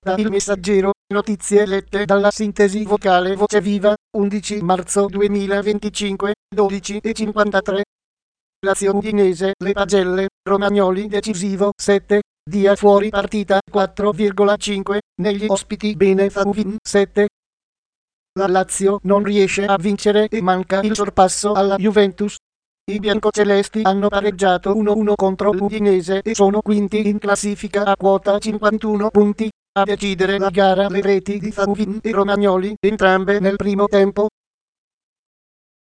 Da Il Messaggero, notizie lette dalla sintesi vocale Voce Viva, 11 marzo 2025, 12:53. Lazio Udinese, Le Pagelle, Romagnoli decisivo 7, dia fuori partita 4,5, negli ospiti Benevento 7. La Lazio non riesce a vincere e manca il sorpasso alla Juventus. I biancocelesti hanno pareggiato 1-1 contro l'Udinese e sono quinti in classifica a quota 51 punti. A decidere la gara le reti di Thauvin e Romagnoli, entrambe nel primo tempo.